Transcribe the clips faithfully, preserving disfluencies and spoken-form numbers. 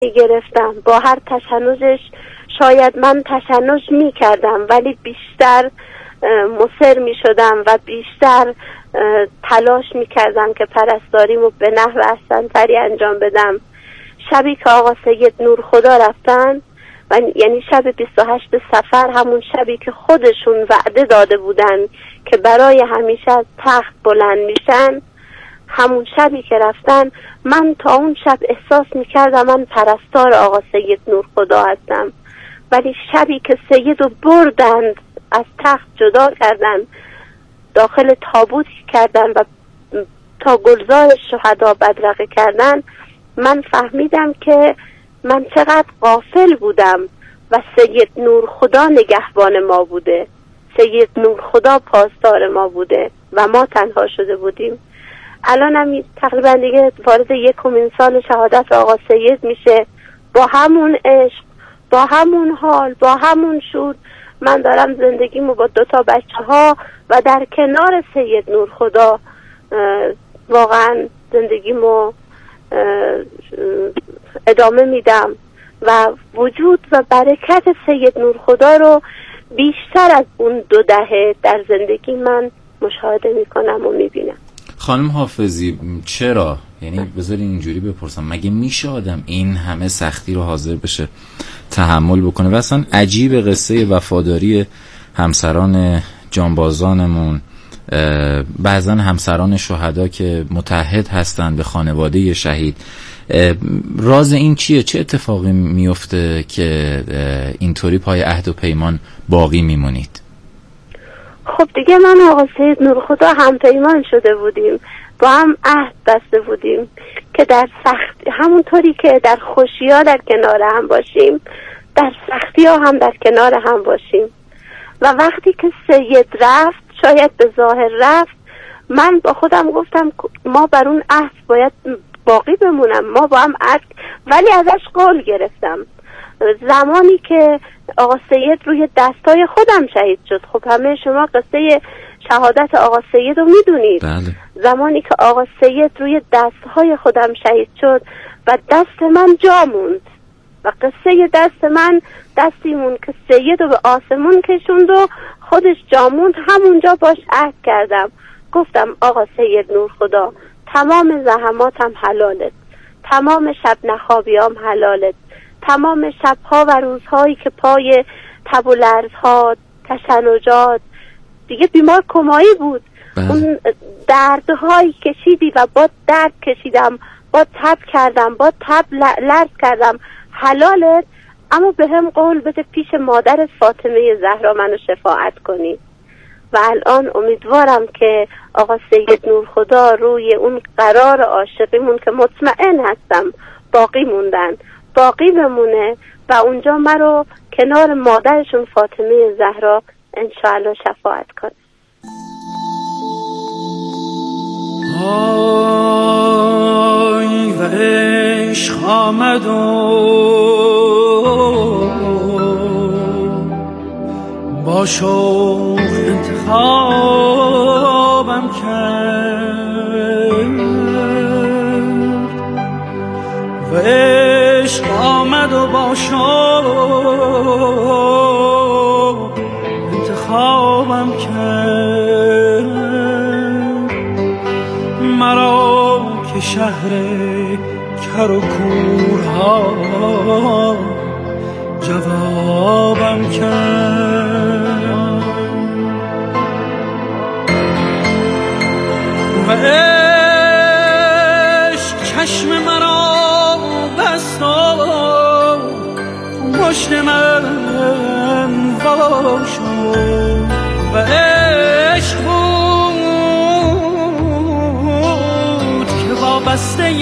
گرفتم. با هر تشنجش شاید من تشنج می کردم ولی بیشتر مصر می شدم و بیشتر تلاش می کردم که پرستاریمو به نحو احسن‌تری انجام بدم. شبی که آقا سید نور خدا رفتن و یعنی شب بیست و هشت صفر، همون شبی که خودشون وعده داده بودن که برای همیشه از تخت بلند میشن، همون شبی که رفتن من تا اون شب احساس میکردم من پرستار آقا سید نور خدا هستم، ولی شبی که سید رو بردند از تخت جدا کردن، داخل تابوت کردن و تا گلزار شهدا بدرقه کردن، من فهمیدم که من چقدر غافل بودم و سید نور خدا نگهبان ما بوده، سید نور خدا پاسدار ما بوده و ما تنها شده بودیم. الان هم تقریبا دیگه وارد یکمین سال شهادت آقا سید میشه. با همون عشق، با همون حال، با همون شور من دارم زندگیمو با دوتا بچه ها و در کنار سید نور خدا واقعا زندگیمو ادامه میدم و وجود و برکت سید نور خدا رو بیشتر از اون دو دهه در زندگی من مشاهده میکنم و میبینم. خانم حافظی چرا؟ یعنی بذاری اینجوری بپرسم، مگه میشه آدم این همه سختی رو حاضر بشه تحمل بکنه؟ و اصلا عجیب قصه وفاداری همسران جانبازانمون، بعضا همسران شهدا که متحد هستن به خانواده شهید. راز این چیه؟ چه اتفاقی میفته که اینطوری پای عهد و پیمان باقی میمونید؟ خب دیگه من آقا سید نور خدا هم پیمان شده بودیم، با هم عهد بسته بودیم که در سخت همونطوری که در خوشی ها در کنار هم باشیم، در سختی ها هم در کنار هم باشیم. و وقتی که سید رفت، شاید به ظاهر رفت، من با خودم گفتم ما بر اون عهد باید باقی بمونم، ما با هم عهد، ولی ازش قول گرفتم. زمانی که آقا سید روی دستای خودم شهید شد، خب همه شما قصه شهادت آقا سید رو میدونید. بله. زمانی که آقا سید روی دستهای خودم شهید شد و دست من جا موند و قصه دست من دستی موند که سید رو به آسمون کشوند و خودش جا موند، همونجا باش عهد کردم. گفتم آقا سید نور خدا، تمام زحماتم حلالت، تمام شب نخوابیام حلالت، تمام شبها و روزهایی که پای تب و لرزها، تشنجات، دیگه بیمار کمایی بود، بله. اون دردهایی کشیدی و با درد کشیدم، با تب کردم، با تب لرز کردم، حلالت، اما به هم قول بده پیش مادر فاطمه زهرا منو شفاعت کنی. و الان امیدوارم که آقا سید نور خدا روی اون قرار عاشقیمون که مطمئن هستم باقی موندن، باقی بمونه و اونجا مرا کنار مادرشون فاطمه زهرا انشاءالله شفاعت کنه. آی و عشق آمد و با شوق انتخابم کرد و عشق آمد و با شوق انتخابم کرد مرا که شهر کر و کورها جوابم کرد و عشق چشم مرا بست و پشت من وا شد و عشق بود که وابسته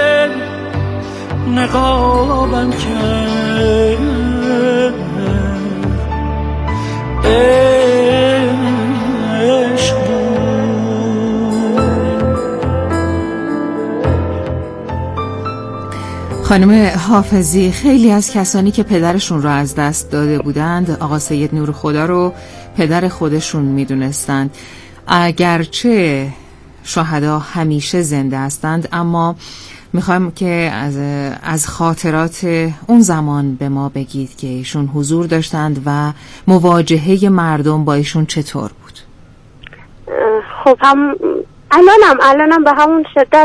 نقابم کرد عشق خانم حافظی، خیلی از کسانی که پدرشون رو از دست داده بودند آقا سید نور خدا رو پدر خودشون میدونستند. اگرچه شهدا همیشه زنده هستند، اما میخوایم که از از خاطرات اون زمان به ما بگید که ایشون حضور داشتند و مواجهه مردم با ایشون چطور بود. خب هم الانم الانم به همون شدت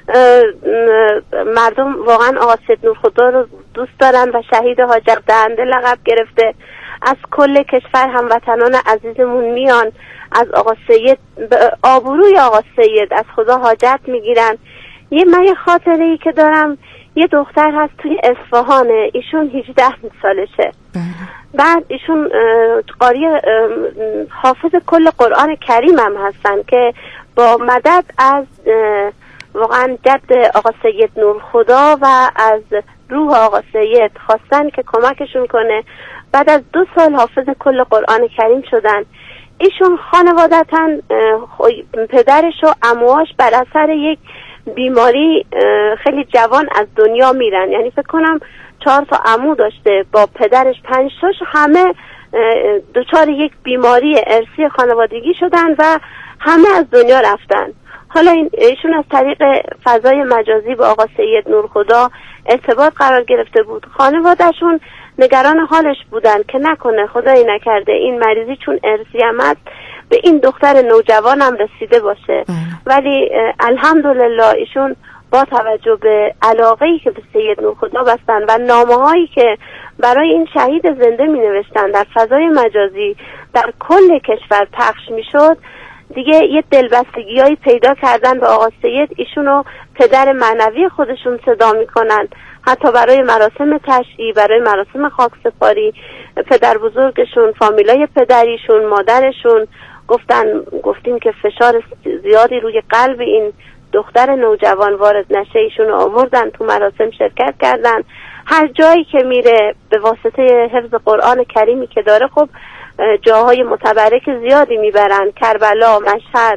مردم واقعا آقا سید نورخدا رو دوست دارن و شهید حاجت دهنده لقب گرفته. از کل کشور هموطنان عزیزمون میان از آقا سید آبروی آقا سید از خدا حاجت میگیرن. یه من یه خاطره ای که دارم، یه دختر هست توی اصفهانه، ایشون هجده سالشه. بعد ایشون قاری حافظ کل قرآن کریم هم هستن که با مدد از واقعا جد آقا سید نورخدا و از روح آقا سید خواستن که کمکشون کنه. بعد از دو سال حافظ کل قرآن کریم شدن. ایشون خانوادتاً پدرش و عموهاش بر اثر یک بیماری خیلی جوان از دنیا میرن، یعنی فکر کنم چهار تا عمو داشته، با پدرش پنج تاش همه دچار یک بیماری ارثی خانوادگی شدن و همه از دنیا رفتن. حالا ایشون از طریق فضای مجازی با آقا سید نورخدا ارتباط قرار گرفته بود. خانوادهشون نگران حالش بودن که نکنه خدایی نکرده این مریضی چون ارثی هم هست به این دختر نوجوان هم رسیده باشه. ولی الحمدلله ایشون با توجه به علاقه‌ای که به سید نورخدا بستن و نامه‌هایی که برای این شهید زنده می نوشتن در فضای مجازی در کل کشور پخش می شد، دیگه یه دلبستگی‌هایی پیدا کردن به آقا سید. ایشونو پدر معنوی خودشون صدا میکنن. حتی برای مراسم تشییع، برای مراسم خاکسپاری، پدر بزرگشون، فامیلای پدریشون، مادرشون گفتن گفتیم که فشار زیادی روی قلب این دختر نوجوان وارد نشه، ایشونو آوردن تو مراسم شرکت کردن. هر جایی که میره به واسطه حفظ قرآن کریمی که داره، خب جاهای متبرک زیادی میبرن، کربلا، مشهد،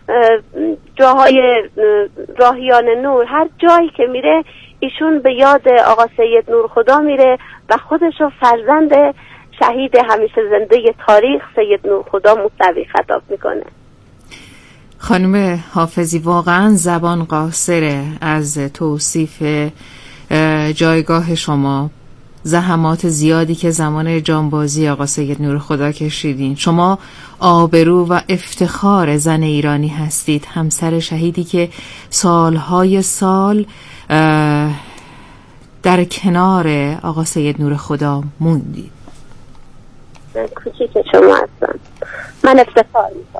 جاهای راهیان نور، هر جایی که میره ایشون به یاد آقا سید نورخدا میره و خودشو فرزند شهید همیشه زنده تاریخ سید نورخدا موسوی خطاب میکنه. خانم حافظی واقعا زبان قاصره از توصیف جایگاه شما، زحمات زیادی که زمان جانبازی آقا سید نورخدا کشیدین. شما آبرو و افتخار زن ایرانی هستید، همسر شهیدی که سالهای سال در کنار آقا سید نورخدا موندید. من کوچیک شما هستم، من افتخار میکنم.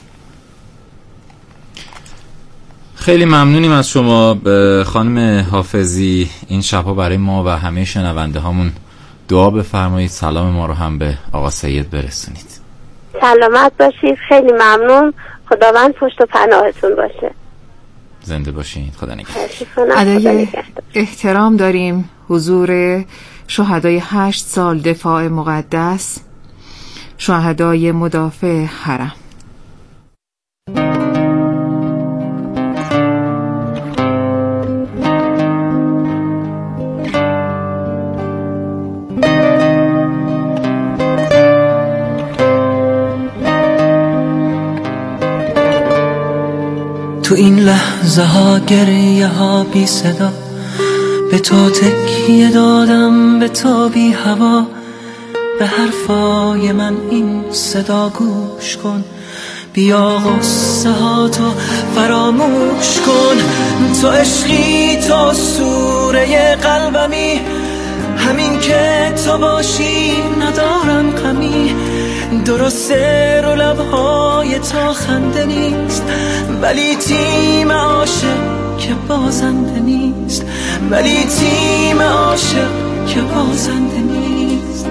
خیلی ممنونیم از شما خانم حافظی. این شبها برای ما و همه شنونده هامون دعا بفرمایید، سلام ما رو هم به آقا سید برسونید. سلامت باشید، خیلی ممنون، خداوند پشت و پناهتون باشه. زنده باشید، خدا نگهدار. ادای احترام داریم حضور شهدای هشت سال دفاع مقدس، شهدای مدافع حرم. تو این لحظه ها گریه ها بی صدا، به تو تکیه دادم، به تو بی هوا، به حرفای من این صدا گوش کن، بیا غصه ها تو فراموش کن. تو عشقی، تو سوره قلبمی، همین که تو باشی ندارم غمی. درسته رو لبهای تو خنده نیست، ولی تیم عاشق که بازنده نیست، ولی تیم عاشق که بازنده نیست.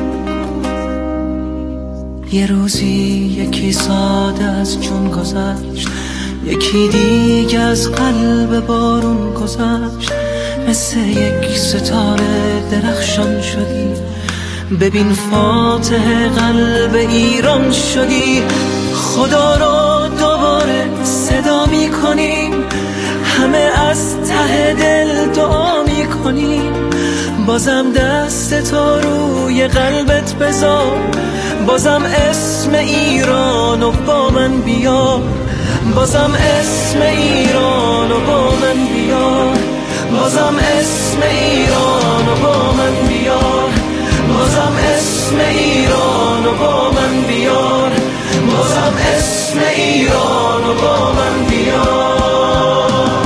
یه روزی یکی ساده از جون گذشت، یکی دیگه از قلب بارون گذشت. مثل یک ستاره درخشان شدی، ببین فاتح قلب ایران شدی. خدا رو دوباره صدا می کنیم، همه از ته دل دعا می کنیم. بازم دست تو روی قلبت بذار، بازم اسم ایران و با من بیار، بازم اسم ایران و با من بیار. بازم اسم ایران و با من بیار، بازم اسم ایران و با من بیار، بازم اسم ایران و با من بیار.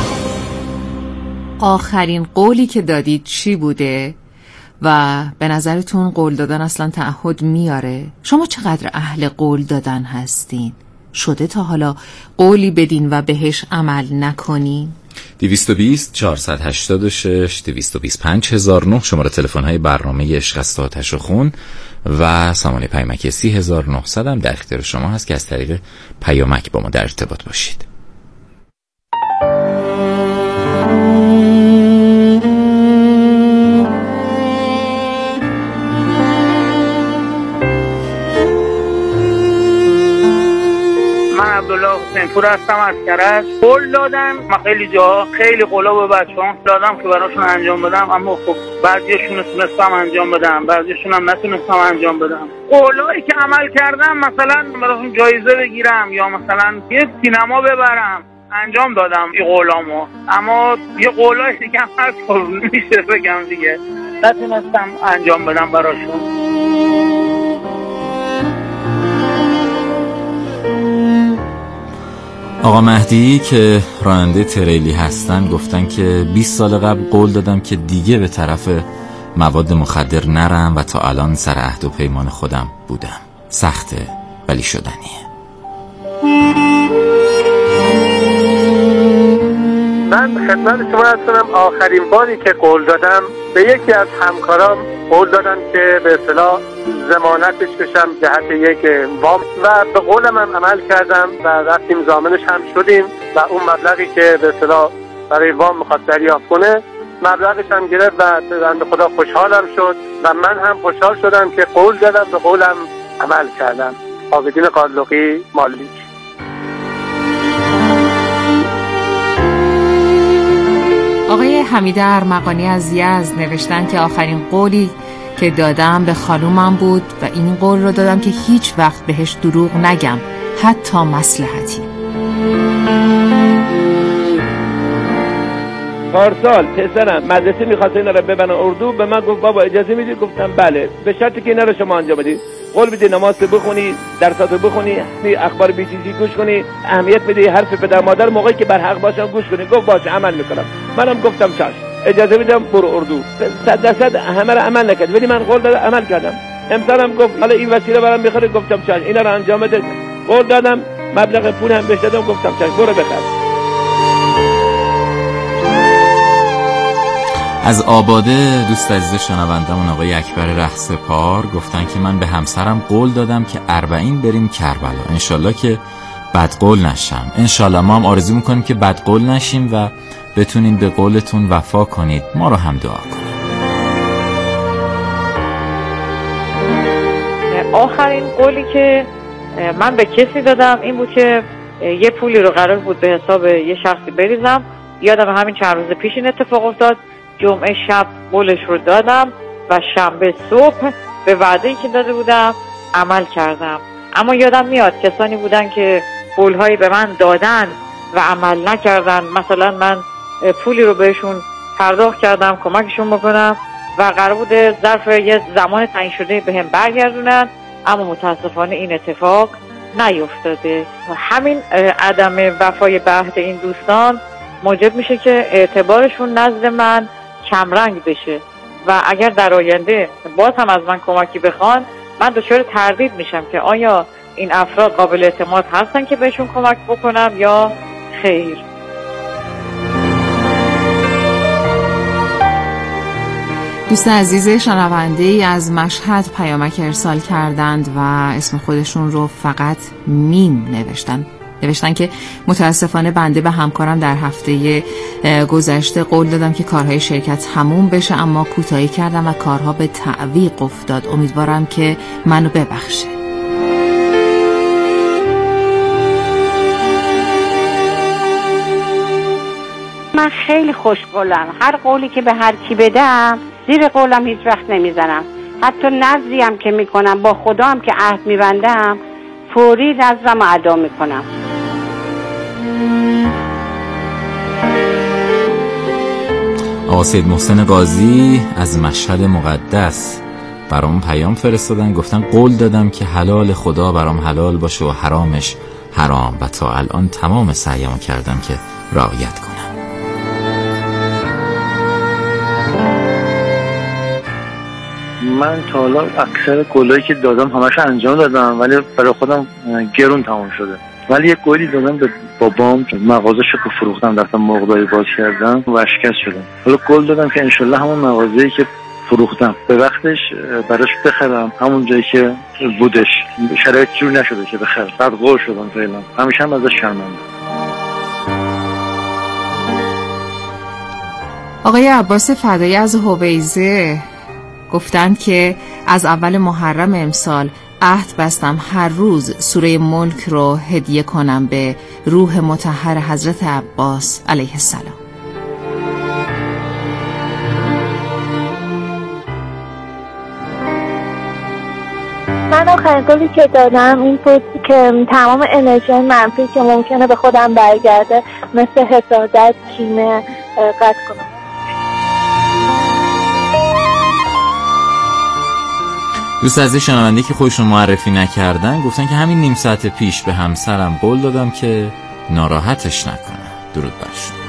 آخرین قولی که دادید چی بوده؟ و به نظرتون قول دادن اصلا تعهد میاره؟ شما چقدر اهل قول دادن هستین؟ شده تا حالا قولی بدین و بهش عمل نکنین؟ دویست و بیست چهارصد و هشتاد و شش دویست و بیست پنج هزار و نه شماره تلفن های برنامه عشق است آتش و خون و سامانه پیامک سی هزار و نهصد هم در اختیار شما هست که از طریق پیامک با ما در ارتباط باشید. عبدالله حسین پور هستم از کرج. قول دادم من خیلی جاها خیلی قولا به بچه‌ها دادم که براشون انجام بدم، اما خب بعضیاشون تونستم انجام بدم، بعضیاشون هم نتونستم انجام بدم. قولایی که عمل کردم مثلا براشون جایزه بگیرم یا مثلا یه سینما ببرم انجام دادم این قولامو، اما یه قولای دیگه هست میشه بگم دیگه نتونستم انجام بدم براشون. آقا مهدی که راننده تریلی هستن گفتن که بیست سال قبل قول دادم که دیگه به طرف مواد مخدر نرم و تا الان سر عهد و پیمان خودم بودم. سخته ولی شدنیه. من خدمت شما هستم. آخرین باری که قول دادم به یکی از همکارام قول دادم که به اصطلاح ضمانتش بشم جهت یک وام و به قولم هم عمل کردم و رفتیم ضامنش هم شدیم و اون مبلغی که به اصطلاح برای وام می‌خواد دریافت کنه مبلغش هم گرفت و بنده خدا خوشحالم شد و من هم خوشحال شدم که قول دادم به قولم عمل کردم. عابدین قالقی مالیک. آقای حمیده ارمغانی از یزد نوشتن که آخرین قولی که دادم به خانومم بود و این قول رو دادم که هیچ وقت بهش دروغ نگم، حتی مصلحتی. پارسال پسرم مدرسه میخواست اینا رو ببرن اردو، به من گفت بابا اجازه میدی؟ گفتم بله، به شرطی که اینا رو شما انجام بدید. قول بدی نماز بخونی، درساتو بخونی، اخبار بی تی سی گوش کنی، اهمیت بدی حرف پدر مادر موقعی که بر حق باشن گوش کنی. گفت باشه عمل میکنم. منم گفتم چشم، اجازه میدم برو اردو. صد درصد همه رو عمل نکرد ولی من قول دادم عمل کردم. امسالم گفت حالا این وسیله برام میخوره، گفتم چشم اینا رو انجام بده. قول دادم، مبلغ پول هم بهش دادم، گفتم چشم برو بخر. از آباده دوست عزیز شنوندمون آقای اکبر رهسپار گفتن که من به همسرم قول دادم که اربعین بریم کربلا، انشالله که بد قول نشم. انشالله ما هم آرزو میکنیم که بد قول نشیم و بتونین به قولتون وفا کنید. ما رو هم دعا کنید. آخرین قولی که من به کسی دادم این بود که یه پولی رو قرار بود به حساب یه شخصی بریزم. یادم همین چند روز پیش این اتفاق افتاد. جمعه شب قولش رو دادم و شنبه صبح به وعده‌ای که داده بودم عمل کردم. اما یادم میاد کسانی بودن که قول‌هایی به من دادن و عمل نکردن. مثلا من پولی رو بهشون پرداخت کردم کمکشون بکنم و قرار بوده ظرف یه زمان تعیین شده بهم برگردونن، اما متاسفانه این اتفاق نیفتاده. همین عدم وفای به عهد این دوستان موجب میشه که اعتبارشون نزد من کمرنگ بشه و اگر در آینده باز هم از من کمکی بخوان من دچار تردید میشم که آیا این افراد قابل اعتماد هستن که بهشون کمک بکنم یا خیر. دوست عزیز شنونده ای از مشهد پیامک ارسال کردند و اسم خودشون رو فقط میم نوشتن. نوشتن که متاسفانه بنده به همکارم در هفته گذشته قول دادم که کارهای شرکت تموم بشه، اما کوتاهی کردم و کارها به تعویق افتاد. امیدوارم که منو ببخشه. من خیلی خوشقولم. هر قولی که به هر کی بدم زیر قولم هیچ وقت نمیزنم. حتی نذری هم که میکنم با خدا هم که عهد میبندم فوری نذرم و ادا میکنم. آقا سید محسن قاضی از مشهد مقدس برام پیام فرستادن، گفتن قول دادم که حلال خدا برام حلال باشه و حرامش حرام و تا الان تمام سعیمو کردم که رعایت کنم. من تا حالا اکثر قولایی که دادم همش انجام دادم ولی برای خودم گرون تمام شده. ولی یک قولی دادم به بابام، مغازه‌شو که فروختم رفتم مغازه‌ای باز کردم و اشکست شدم. حالا قول دادم که انشالله همون مغازه‌ای که فروختم به وقتش براش بخرم، همون جایی که بودش. شرایط جور نشده که بخرم، بعد قول شدم فعلا. همیشه هم ازش شرمندم. آقای عباس فدایی از هویزه گفتند که از اول محرم امسال عهد بستم هر روز سوره ملک رو هدیه کنم به روح مطهر حضرت عباس علیه السلام. من آخرین قولی که دادم این بود که تمام انرژی منفی که ممکنه به خودم برگرده مثل حسادت، کینه قطع کنم. دوست عزیز شنونده که خودشون معرفی نکردن گفتن که همین نیم ساعت پیش به همسرم قول دادم که ناراحتش نکنم. درود برشون.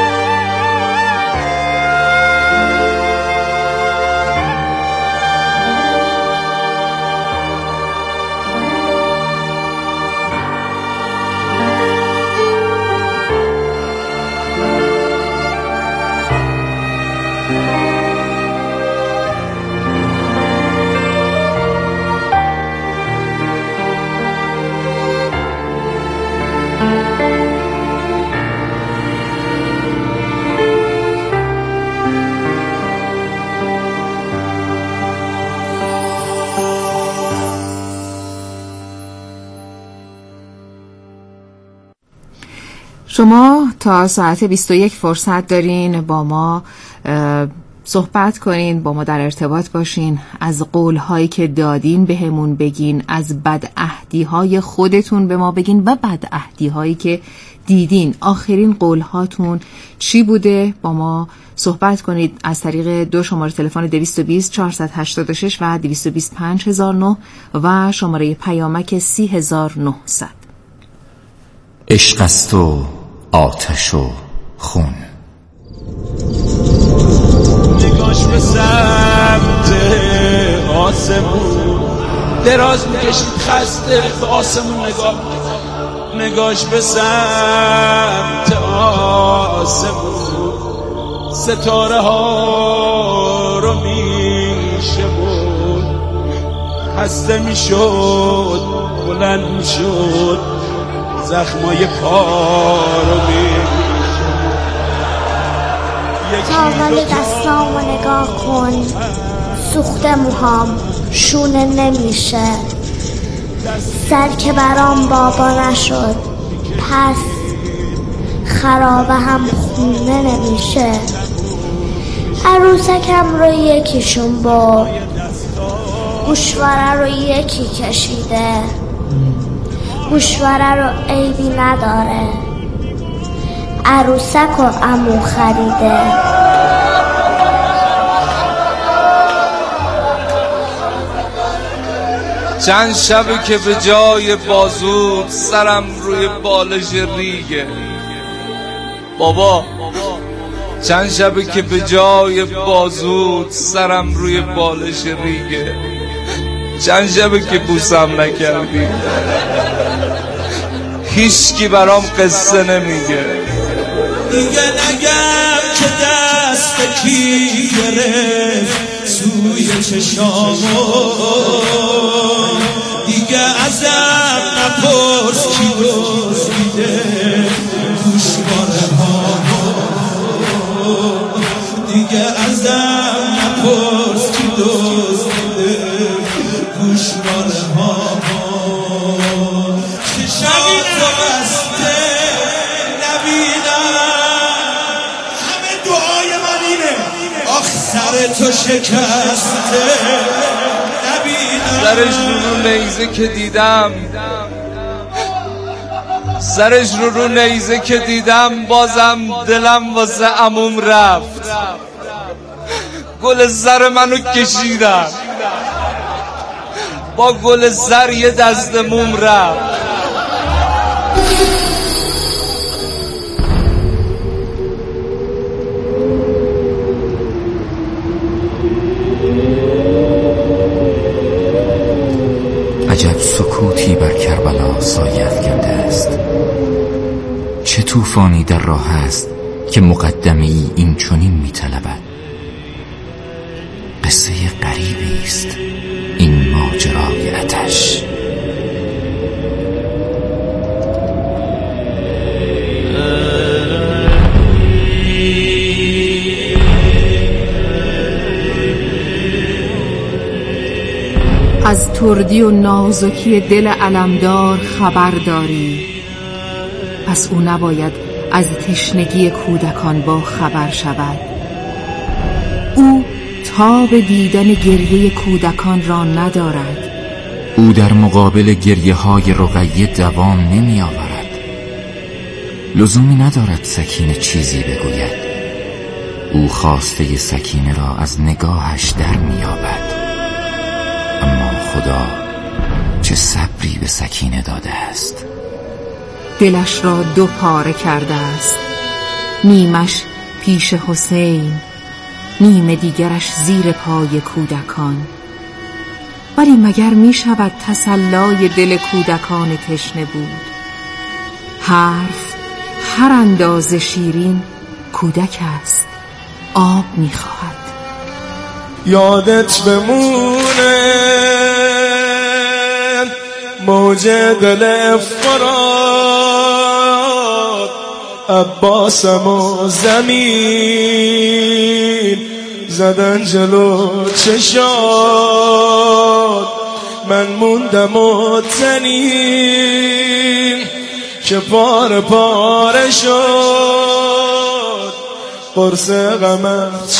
شما تا ساعت بیست و یک فرصت دارین با ما صحبت کنین، با ما در ارتباط باشین، از قولهایی که دادین به همون بگین، از بدعهدیهای خودتون به ما بگین و بدعهدیهایی که دیدین. آخرین قولهاتون چی بوده؟ با ما صحبت کنید از طریق دو شماره تلفن دویست و بیست چهارصد و هشتاد و شش و دویست و بیست پنج هزار و نه و شماره پیامک سی هزار و نهصد. عشق است و آتش و خون. نگاش به سمت آسمون دراز میکشید خسته به آسمون نگاه میکنه. نگاش به سمت آسمون ستاره ها رو میشه بود خسته میشد بلند میشد زخمای پا رو میشه. تاول دستامو نگاه کن، سوخته موهام شونه نمیشه، سر که برام بابا نشد پس خرابه هم خونه نمیشه. عروسکم رو یکیشون برد، گوشواره رو یکی کشیده، گوشواره رو عیبی نداره، عروسک و عمو خریده. چند شبه که به جای بازود سرم روی بالش ریگه بابا، چند شبه که به جای بازود سرم روی بالش ریگه، چند شبه که بوسم نکردی هیچکی برام قصه نمیگه. دیگه نگم که دست کی گرفت سوی چشامو، دیگه ازم نپرس کی دزدیده گوشواره هامو، دیگه ازم نپرس کی دزدیده گوشواره هامو. چشماتو بسته نبینم، همه دعای من اینه آخ سر تو شکسته نبینم. سرش رو نیزه که دیدم، سرش رو رو نیزه که دیدم بازم دلم واسه عموم رفت. گل زر منو کشیدن، با گل زر یه دست موم رفت. عجب سکوتی بر کربلا سایه افکنده است. چه طوفانی در راه است که مقدمه‌ای این چنین می‌طلبد. قصه غریبی است این ماجرای آتش. از تردی و نازکی دل علمدار خبر داری، پس او نباید از تشنگی کودکان با خبر شود. او تاب دیدن گریه کودکان را ندارد. او در مقابل گریه های رقیه دوام نمی آورد. لزومی ندارد سکینه چیزی بگوید. او خواسته سکینه را از نگاهش در می آورد. اما خدا چه صبری به سکینه داده است. دلش را دو پاره کرده است، نیمش پیش حسین، نیم دیگرش زیر پای کودکان. ولی مگر می شود تسلای دل کودکان تشنه بود؟ حرف هر اندازه شیرین کودک است، آب می خواهد. یادت بمونه موج دل فرات، عباسم و زمین زدن جلو چشات. من موندم و تنین که پاره پاره شد. قرص غمت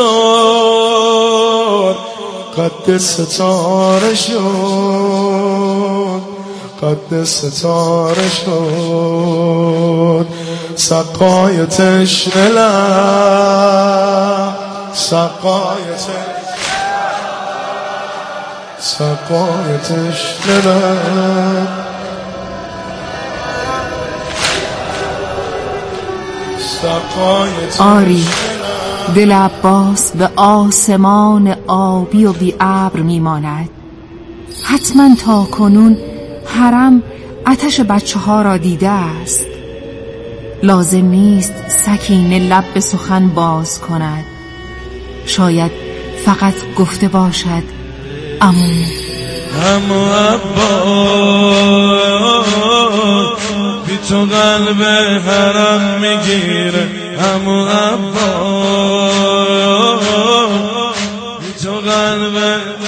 چطور قد ستاره شد، قد ستاره شد. سقای تشنه لب، سقای سقای تشنه لب، آری دل عباس به آسمان آبی و بی ابر میماند. حتما تا کنون حرم آتش بچه ها را دیده است. لازم نیست سکینه لب به سخن باز کند. شاید فقط گفته باشد عمو عمو عباس بی تو قلب حرم میگیره. عمو عباس بی تو قلب،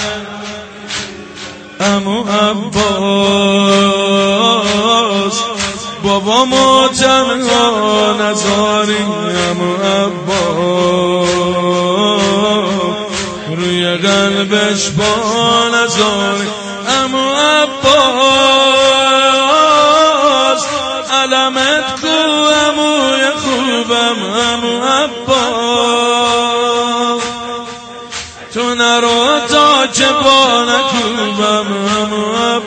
عمو عباس بابا ما تنها نذاری. عمو عباس روی قلبش با نذاری. عمو عباس علمت کو عموی خوبم. عمو عباس تو نرو تا که با نکوبم. عمو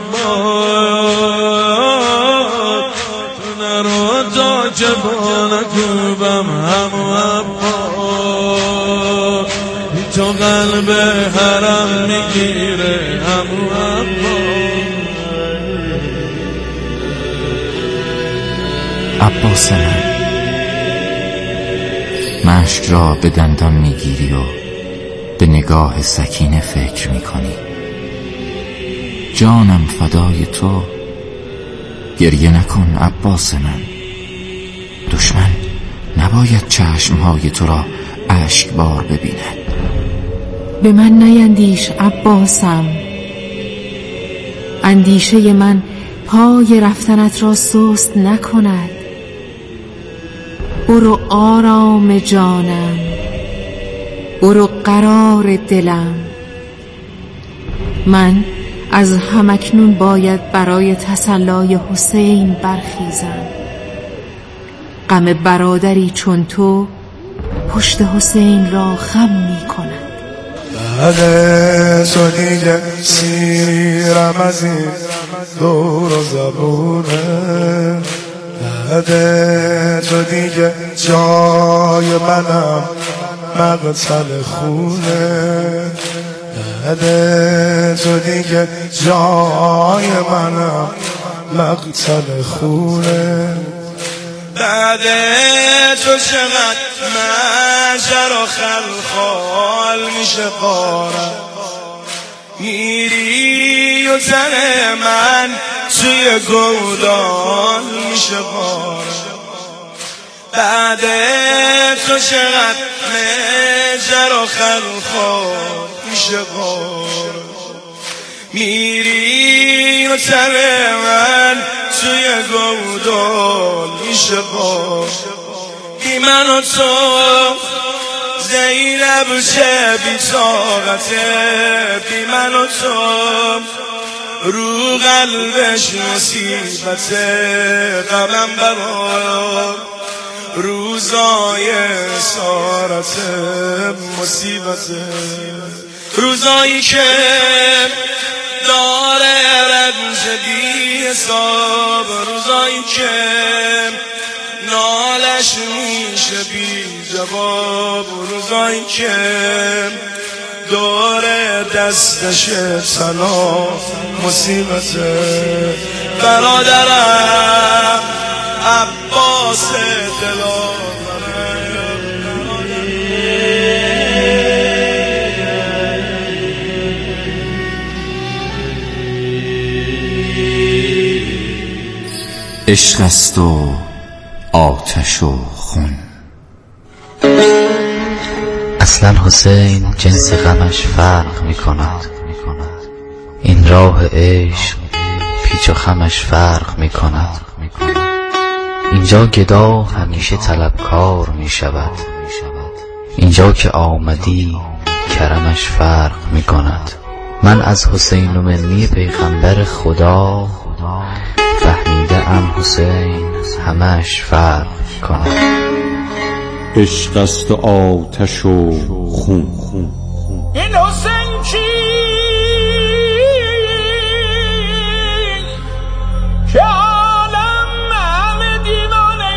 عباس تو نرو تا که با نکوبم. عمو عباس بی تو قلب حرم میگیره. عمو عباس من، مشک را به دندان میگیری و به نگاه سکینه فکر میکنی. جانم فدای تو، گریه نکن عباس من. دشمن نباید چشمهای تو را اشکبار ببیند. به من نیندیش عباسم، اندیشه من پای رفتنت را سست نکند. برو آرام جانم، برو قرار دلم. من از همکنون باید برای تسلای حسین برخیزم. غم برادری چون تو پشت حسین را خم می کند. بعد تو دیگه سیرم از این دور و زبونه، بعد تو دیگه جای منم مقتل خونه، بعد تو دیگه جای منم مقتل خونه. بعد تو چقدر محشر و خلخال میشه بارم، میری و تن من توی گودال میشه بارم. بعد تو چقدر محشر و خلخال میشه بارم، میری و تن من توی گودال میشه بارم. بی من و تو زینب چه بی طاقته، بی من و تو رو قلبش مصیبته، غمم برام روزای سارت مصیبته، روزایی که داره رنج بی حساب، روزایی که نالش میشه بی جواب، روزایی که داره دستش طلا مصیبته. برادرم عباس دلاورم، عشق است و آتش و خون. اصلا حسین جنس غمش فرق می کند، این راه عشق پیچ و خمش فرق می کند. اینجا گدا همیشه طلبکار می شود، اینجا که آمدی کرمش فرق می کند. من از حسین و منی پیغمبر خدا فهمیده ام حسین همش فرق کند. عشق است و آتش و خون. این حسین کی که عالم همه دیوانه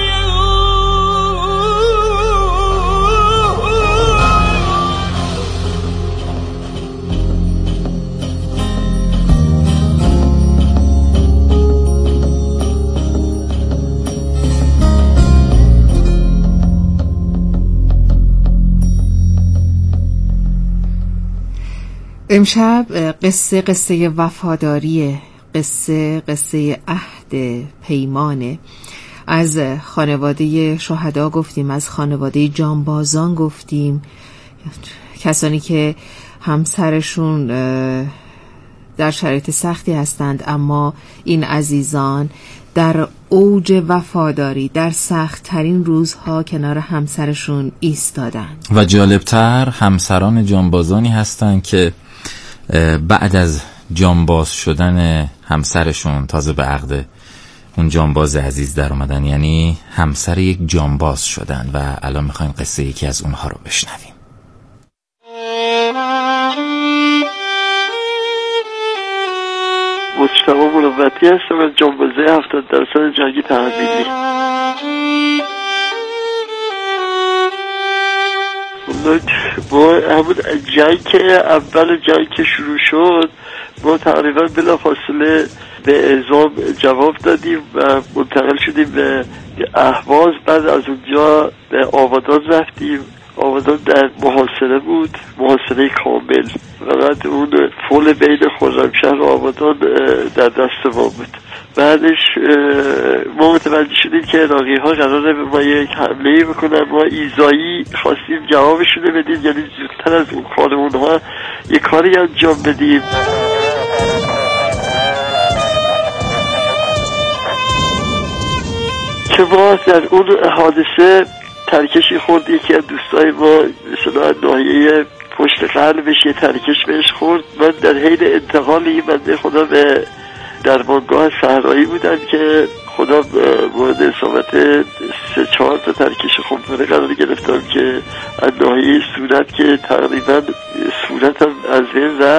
امشب قصه قصه وفاداریه، قصه قصه عهد پیمانه. از خانواده شهدا گفتیم، از خانواده جانبازان گفتیم، کسانی که همسرشون در شرایط سختی هستند اما این عزیزان در اوج وفاداری در سخت ترین روزها کنار همسرشون ایستادند. و جالبتر همسران جانبازانی هستند که بعد از جانباز شدن همسرشون تازه به عقد اون جانباز عزیز در اومدن، یعنی همسر یک جانباز شدن. و الان میخوایم قصه یکی از اونها رو بشنویم. مجتبی مروتی هستم از جانبازه هفتاد درصد جنگی تحمیلی. ما همون جنگ که اول جنگ که شروع شد ما تقریبا بلا فاصله به اعزام جواب دادیم و منتقل شدیم به اهواز. بعد از اونجا به آبادان رفتیم. آبادان در محاصره بود، محاصره کامل. فقط اون پل بین خرمشهر و آبادان در دست ما بود. بعدش ما متوجه شدیم که عراقی ها قراره به ما یک حمله بکنن. ما ایزایی خواستیم جوابشون بدیم، یعنی زودتر از اون کارمون ها یک کاری انجام بدیم. که ما در اون حادثه ترکشی خورد. یکی از دوستای ما مثلا ناحیه پشت قلبش یه ترکش بهش خورد. من در حین انتقال این بنده خدا به در درمانگاه صحرایی بودم که خدا مورد اصابت سه چهار تا ترکش خمپاره قرار گرفتم که از ناحیه صورت که تقریبا صورتم از بین رفت.